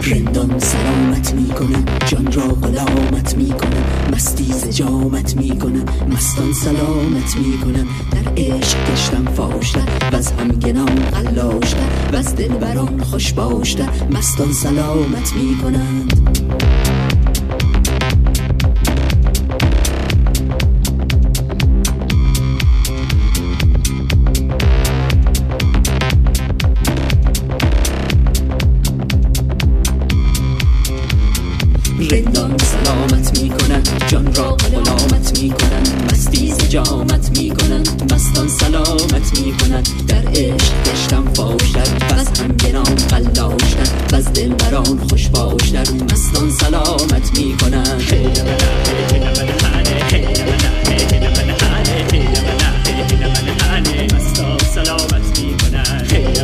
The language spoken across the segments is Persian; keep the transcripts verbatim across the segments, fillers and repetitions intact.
رندان سلامت میکنن، جان را غلامت میکنن، مستی ز جامت میکنن، مستان سلامت میکنن. در عشق گشتم فاشتر وز همگنان قلاشتر، وز دلبران خوش باشتر، مستان سلامت میکنند. رندان سلامت میکنن، جان را غلامت میکنن، مستی ز جامت میکنن، مستان سلامت میکنن. در عشق گشتم فاشتر وز همگنان قلاشتر، وز دلبران خوش باشتر، مستان سلامت میکنن. مستان سلامت میکنن.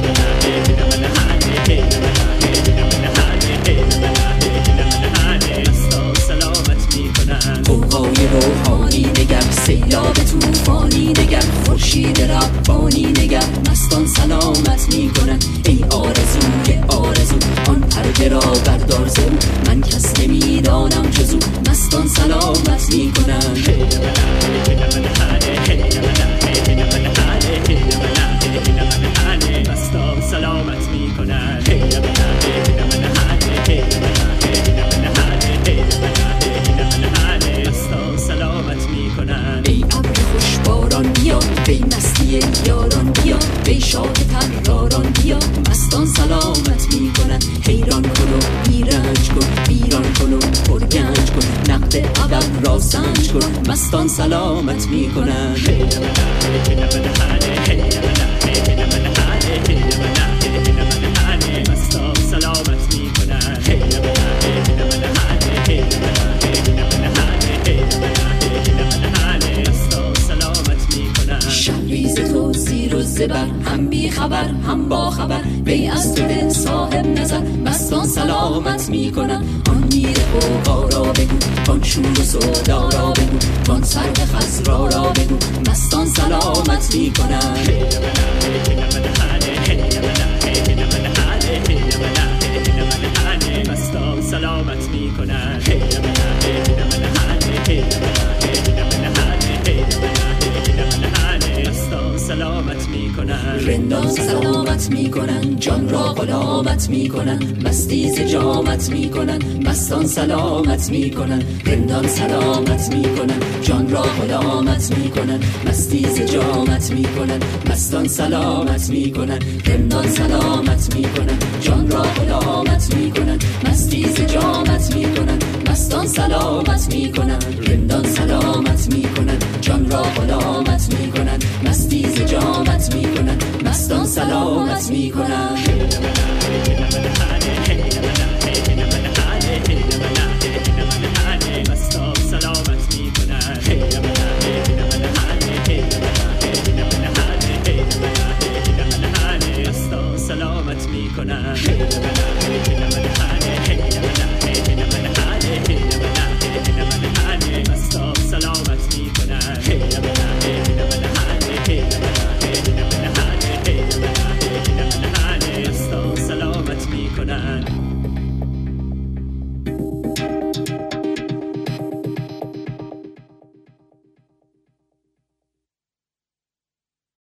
قوقای روحانی نگر، سیلاب توفانی نگر، خورشید ربانی نگر، مستان سلامت میکنن. ای آرزوی آرزو آن پرده را بردار زو، من کس نمیدانم جزو، مستان سلامت میکنن. مستان سلامت میکنن. ای ابر خوش باران بیا، ای مستی یاران بیا، ای شاد طراران بیا، مستان سلامت میکنن. حیران کن و بیرنج کن، بیران کن و پرگنج کن، نقد ابر را سنج کن، مستان سلامت میکنن. مستان سلامت میکنن. شبریز تو زیر و زبر، هم بی خبر هم با خبر، وی از تو دل صاحب نظر، مستان سلامت میکنن. آن میر قوقا را بگو، آن شور و سودا را بگو، آن سرد خضرا را بگو، مستان سلامت میکنن. مستان سلامت میکنن. سلامت میکنن. رندان سلامت میکنن، جان را غلامت میکنن، مستی ز جامت میکنن، مستان سلامت میکنن. رندان سلامت میکنن، جان را غلامت میکنن، مستی ز جامت میکنن، مستان سلامت میکنن. رندان سلامت میکنن، جان را غلامت میکنن، مستی ز جامت میکنن، مستان سلامت میکنن. رندان سلامت میکنن، جان را غلامت میکنن، مستی ز جامت میکنن، مستان سلامت میکنن. مستان سلامت میکنن. مستان سلامت میکنن. مستان سلامت میکنن. سلامت میکنن.